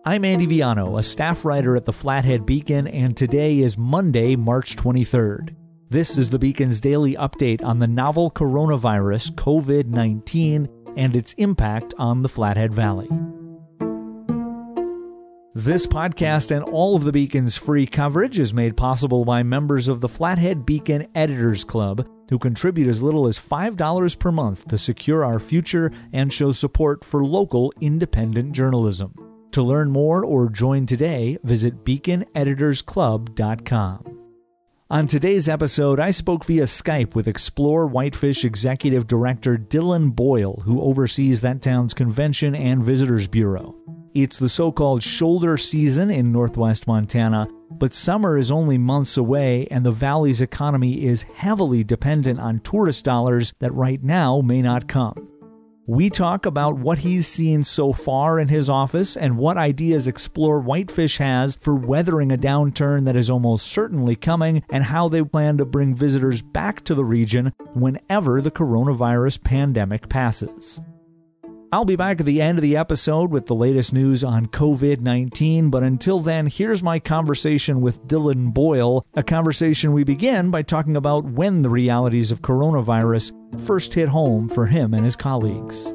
I'm Andy Viano, a staff writer at the Flathead Beacon, and today is Monday, March 23rd. This is the Beacon's daily update on the novel coronavirus, COVID-19, and its impact on the Flathead Valley. This podcast and all of the Beacon's free coverage is made possible by members of the Flathead Beacon Editors Club, who contribute as little as $5 per month to secure our future and show support for local independent journalism. To learn more or join today, visit beaconeditorsclub.com. On today's episode, I spoke via Skype with Explore Whitefish Executive Director Dylan Boyle, who oversees that town's convention and visitors bureau. It's the so-called shoulder season in northwest Montana, but summer is only months away, and the valley's economy is heavily dependent on tourist dollars that right now may not come. We talk about what he's seen so far in his office and what ideas Explore Whitefish has for weathering a downturn that is almost certainly coming, and how they plan to bring visitors back to the region whenever the coronavirus pandemic passes. I'll be back at the end of the episode with the latest news on COVID-19, but until then, here's my conversation with Dylan Boyle, a conversation we begin by talking about when the realities of coronavirus first hit home for him and his colleagues.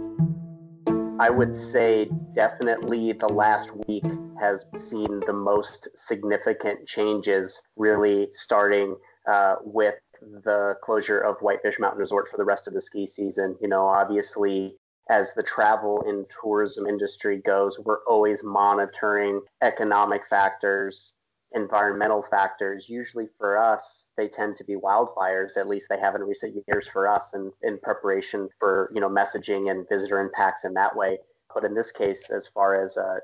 I would say definitely the last week has seen the most significant changes, really starting with the closure of Whitefish Mountain Resort for the rest of the ski season. You know, obviously, as the travel and tourism industry goes, we're always monitoring economic factors, environmental factors. Usually for us, they tend to be wildfires. At least they have in recent years for us, and in preparation for, messaging and visitor impacts in that way. But in this case, as far as a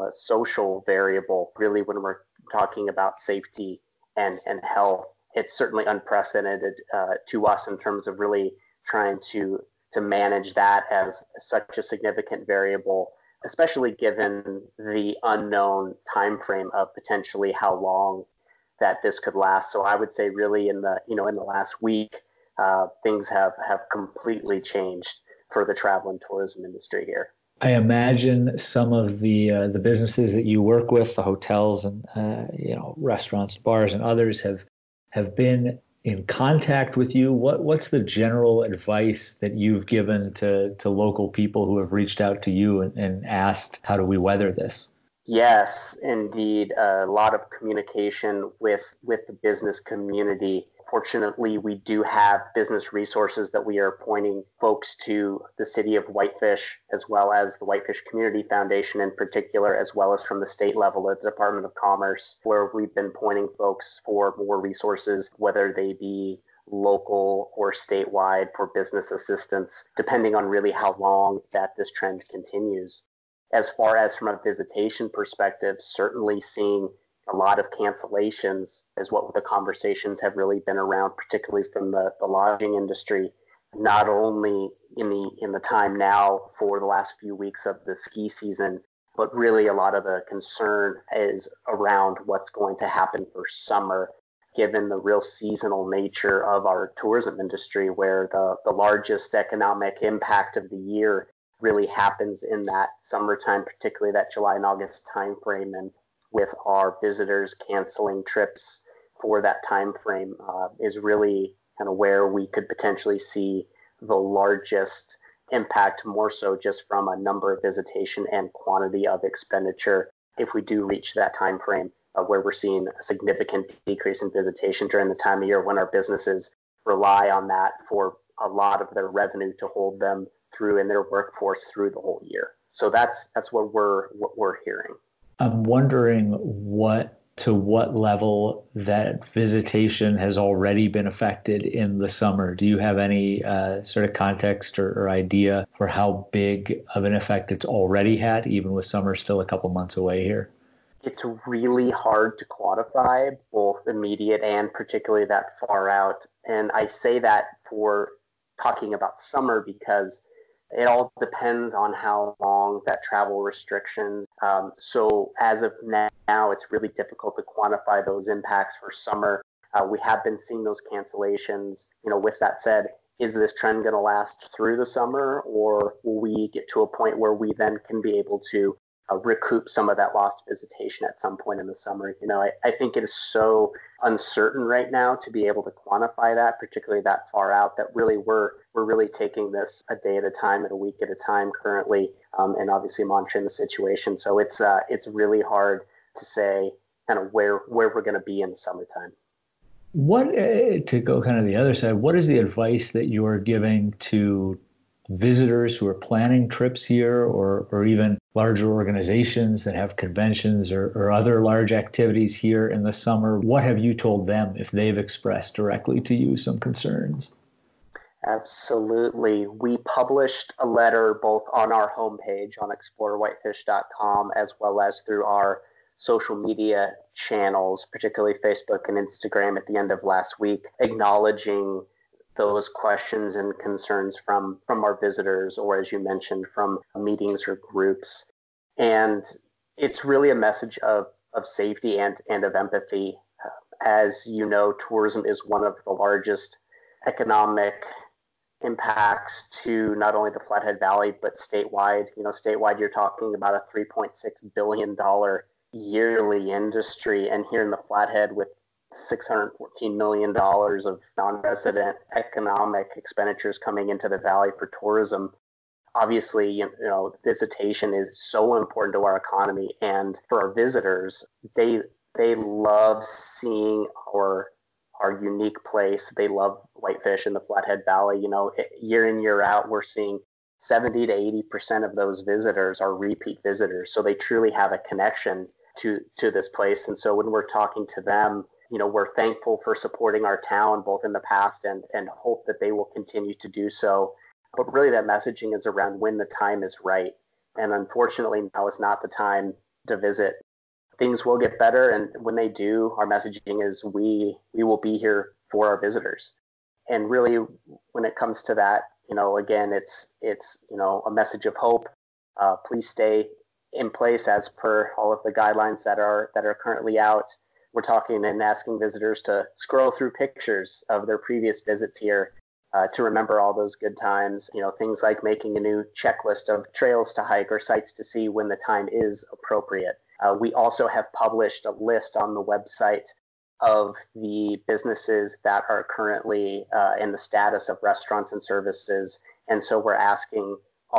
social variable, really when we're talking about safety and health, it's certainly unprecedented to us in terms of really trying to manage that as such a significant variable, especially given the unknown time frame of potentially how long that this could last. So I would say really in the last week, things have completely changed for the travel and tourism industry here. I imagine some of the businesses that you work with, the hotels and restaurants, bars, and others have been in contact with you. What's the general advice that you've given to local people who have reached out to you and asked, how do we weather this? Yes, indeed. A lot of communication with the business community. Fortunately, we do have business resources that we are pointing folks to the city of Whitefish, as well as the Whitefish Community Foundation in particular, as well as from the state level at the Department of Commerce, where we've been pointing folks for more resources, whether they be local or statewide, for business assistance, depending on really how long that this trend continues. As far as from a visitation perspective, certainly seeing a lot of cancellations is what the conversations have really been around, particularly from the lodging industry, not only in the time now for the last few weeks of the ski season, but really a lot of the concern is around what's going to happen for summer, given the real seasonal nature of our tourism industry, where the largest economic impact of the year really happens in that summertime, particularly that July and August timeframe. And with our visitors canceling trips for that time frame is really kind of where we could potentially see the largest impact, more so just from a number of visitation and quantity of expenditure if we do reach that time frame where we're seeing a significant decrease in visitation during the time of year when our businesses rely on that for a lot of their revenue to hold them through in their workforce through the whole year. So that's what we're hearing. I'm wondering to what level that visitation has already been affected in the summer. Do you have any sort of context or idea for how big of an effect it's already had, even with summer still a couple months away here? It's really hard to quantify, both immediate and particularly that far out. And I say that for talking about summer because it all depends on how long that travel restrictions. So as of now, it's really difficult to quantify those impacts for summer. We have been seeing those cancellations. With that said, is this trend going to last through the summer, or will we get to a point where we then can be able to recoup some of that lost visitation at some point in the summer. I think it is so uncertain right now to be able to quantify that, particularly that far out, that really we're really taking this a day at a time and a week at a time currently, and obviously monitoring the situation. So it's really hard to say kind of where we're going to be in the summertime. What, to go kind of the other side, what is the advice that you're giving to visitors who are planning trips here, or even larger organizations that have conventions or other large activities here in the summer? What have you told them if they've expressed directly to you some concerns? Absolutely. We published a letter both on our homepage on explorewhitefish.com as well as through our social media channels, particularly Facebook and Instagram, at the end of last week, acknowledging those questions and concerns from our visitors, or as you mentioned, from meetings or groups. And it's really a message of safety and of empathy. As you know, tourism is one of the largest economic impacts to not only the Flathead Valley, but statewide. Statewide, you're talking about a $3.6 billion yearly industry. And here in the Flathead, with $614 million of non-resident economic expenditures coming into the valley for tourism. Obviously, visitation is so important to our economy, and for our visitors, they love seeing our unique place. They love whitefish in the Flathead Valley. Year in, year out, we're seeing 70 to 80% of those visitors are repeat visitors. So they truly have a connection to this place. And so when we're talking to them, we're thankful for supporting our town both in the past and hope that they will continue to do so. But really that messaging is around when the time is right. And unfortunately, now is not the time to visit. Things will get better. And when they do, our messaging is we will be here for our visitors. And really, when it comes to that, again, it's a message of hope. Please stay in place as per all of the guidelines that are currently out. We're talking and asking visitors to scroll through pictures of their previous visits here to remember all those good times. Things like making a new checklist of trails to hike or sites to see when the time is appropriate. We also have published a list on the website of the businesses that are currently in the status of restaurants and services. And so we're asking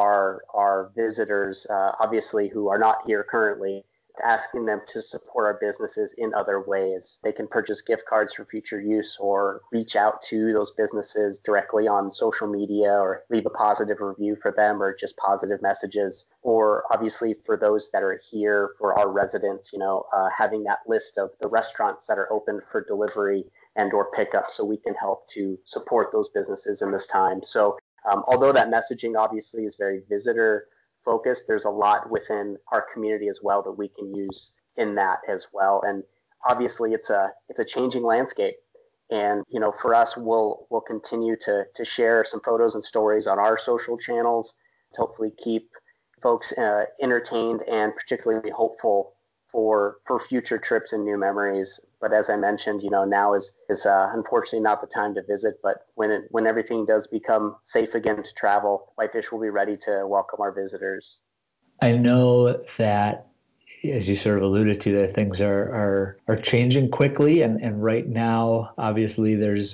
our visitors, obviously, who are not here currently, asking them to support our businesses in other ways. They can purchase gift cards for future use or reach out to those businesses directly on social media or leave a positive review for them or just positive messages. Or obviously for those that are here, for our residents, having that list of the restaurants that are open for delivery and or pickup so we can help to support those businesses in this time. So although that messaging obviously is very visitor focused, there's a lot within our community as well that we can use in that as well. And obviously it's a changing landscape. And, for us, we'll continue to share some photos and stories on our social channels to hopefully keep folks entertained and particularly hopeful for future trips and new memories. But as I mentioned, now is unfortunately not the time to visit. But when everything does become safe again to travel, Whitefish will be ready to welcome our visitors. I know that, as you sort of alluded to, that things are changing quickly, and right now, obviously, there's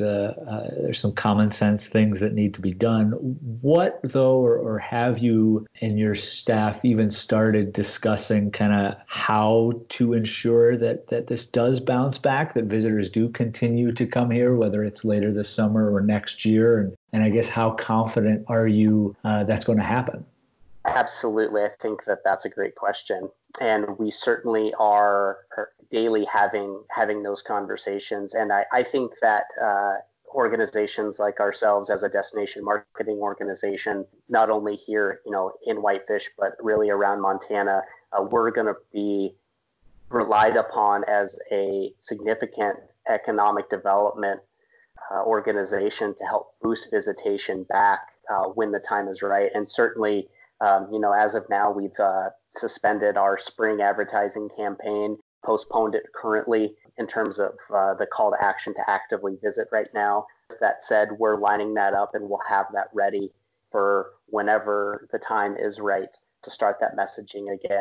some common sense things that need to be done. What, though, or have you and your staff even started discussing kind of how to ensure that this does bounce back, that visitors do continue to come here, whether it's later this summer or next year? And I guess how confident are you that's going to happen? Absolutely. I think that's a great question. And we certainly are daily having those conversations. And I think that organizations like ourselves as a destination marketing organization, not only here, in Whitefish, but really around Montana, we're going to be relied upon as a significant economic development organization to help boost visitation back when the time is right. And certainly, as of now, we've suspended our spring advertising campaign, postponed it currently in terms of the call to action to actively visit right now. That said, we're lining that up and we'll have that ready for whenever the time is right to start that messaging again.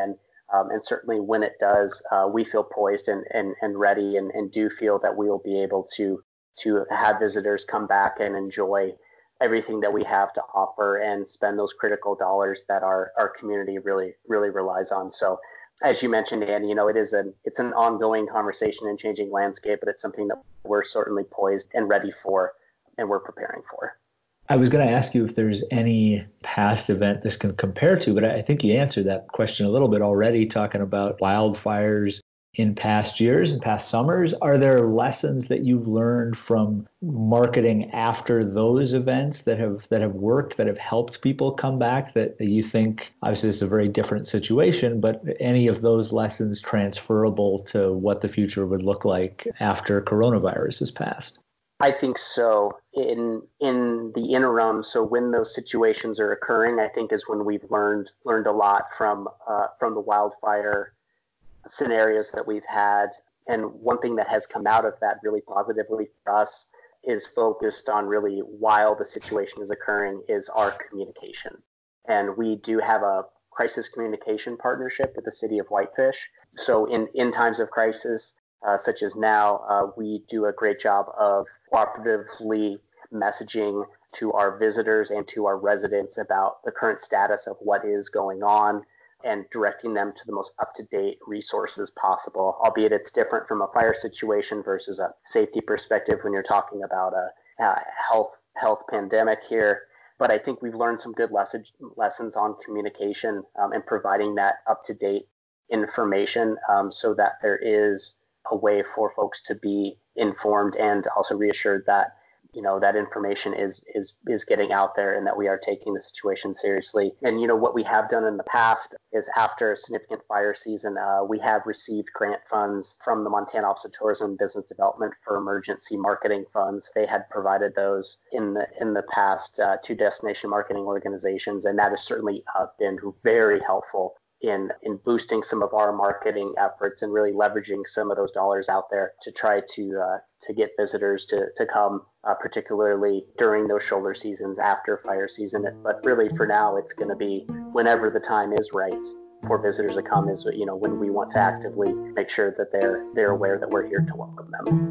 And certainly when it does, we feel poised and ready and do feel that we will be able to have visitors come back and enjoy everything that we have to offer and spend those critical dollars that our community really relies on. So as you mentioned, Andy, it's an ongoing conversation and changing landscape, but it's something that we're certainly poised and ready for, and we're preparing for. I was going to ask you if there's any past event this can compare to, but I think you answered that question a little bit already, talking about wildfires in past years and past summers. Are there lessons that you've learned from marketing after those events that have worked, that have helped people come back, that you think, obviously this is a very different situation, but any of those lessons transferable to what the future would look like after coronavirus has passed? I think so. In the interim, so when those situations are occurring, I think is when we've learned a lot from the wildfire scenarios that we've had. And one thing that has come out of that really positively for us is focused on really while the situation is occurring is our communication. And we do have a crisis communication partnership with the city of Whitefish. So in times of crisis, such as now, we do a great job of cooperatively messaging to our visitors and to our residents about the current status of what is going on and directing them to the most up-to-date resources possible, albeit it's different from a fire situation versus a safety perspective when you're talking about a health pandemic here. But I think we've learned some good lessons on communication and providing that up-to-date information so that there is a way for folks to be informed and also reassured that that information is getting out there and that we are taking the situation seriously. And what we have done in the past is after a significant fire season, we have received grant funds from the Montana Office of Tourism and Business Development for emergency marketing funds. They had provided those in the past to destination marketing organizations, and that has certainly been very helpful in boosting some of our marketing efforts and really leveraging some of those dollars out there to try to get visitors to come, particularly during those shoulder seasons after fire season. But really for now, it's going to be whenever the time is right for visitors to come is, when we want to actively make sure that they're aware that we're here to welcome them.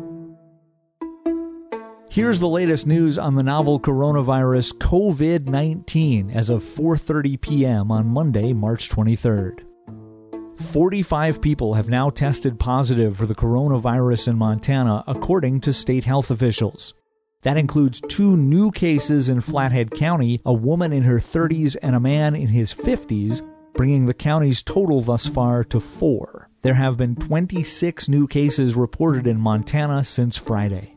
Here's the latest news on the novel coronavirus COVID-19 as of 4:30 p.m. on Monday, March 23rd. 45 people have now tested positive for the coronavirus in Montana, according to state health officials. That includes 2 new cases in Flathead County, a woman in her 30s and a man in his 50s, bringing the county's total thus far to 4. There have been 26 new cases reported in Montana since Friday.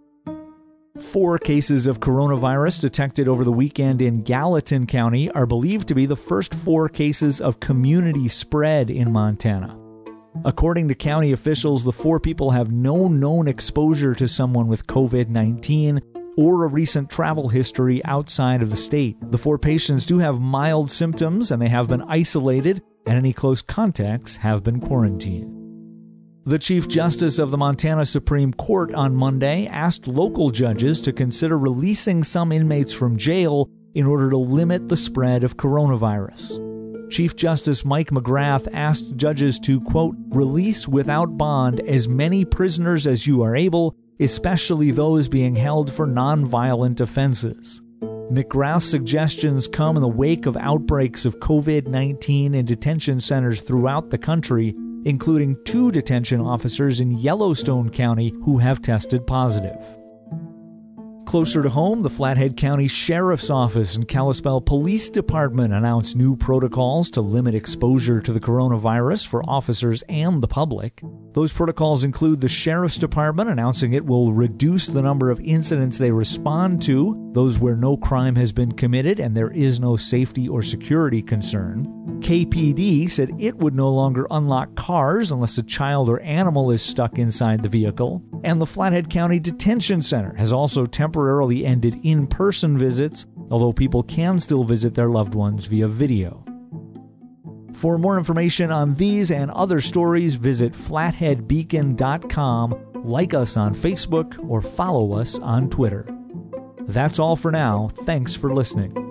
4 cases of coronavirus detected over the weekend in Gallatin County are believed to be the first 4 cases of community spread in Montana. According to county officials, the 4 people have no known exposure to someone with COVID-19 or a recent travel history outside of the state. The 4 patients do have mild symptoms and they have been isolated, and any close contacts have been quarantined. The Chief Justice of the Montana Supreme Court on Monday asked local judges to consider releasing some inmates from jail in order to limit the spread of coronavirus. Chief Justice Mike McGrath asked judges to, quote, release without bond as many prisoners as you are able, especially those being held for nonviolent offenses. McGrath's suggestions come in the wake of outbreaks of COVID-19 in detention centers throughout the country, including 2 detention officers in Yellowstone County who have tested positive. Closer to home, the Flathead County Sheriff's Office and Kalispell Police Department announced new protocols to limit exposure to the coronavirus for officers and the public. Those protocols include the Sheriff's Department announcing it will reduce the number of incidents they respond to, those where no crime has been committed and there is no safety or security concern. KPD said it would no longer unlock cars unless a child or animal is stuck inside the vehicle. And the Flathead County Detention Center has also temporarily ended in-person visits, although people can still visit their loved ones via video. For more information on these and other stories, visit flatheadbeacon.com, like us on Facebook, or follow us on Twitter. That's all for now. Thanks for listening.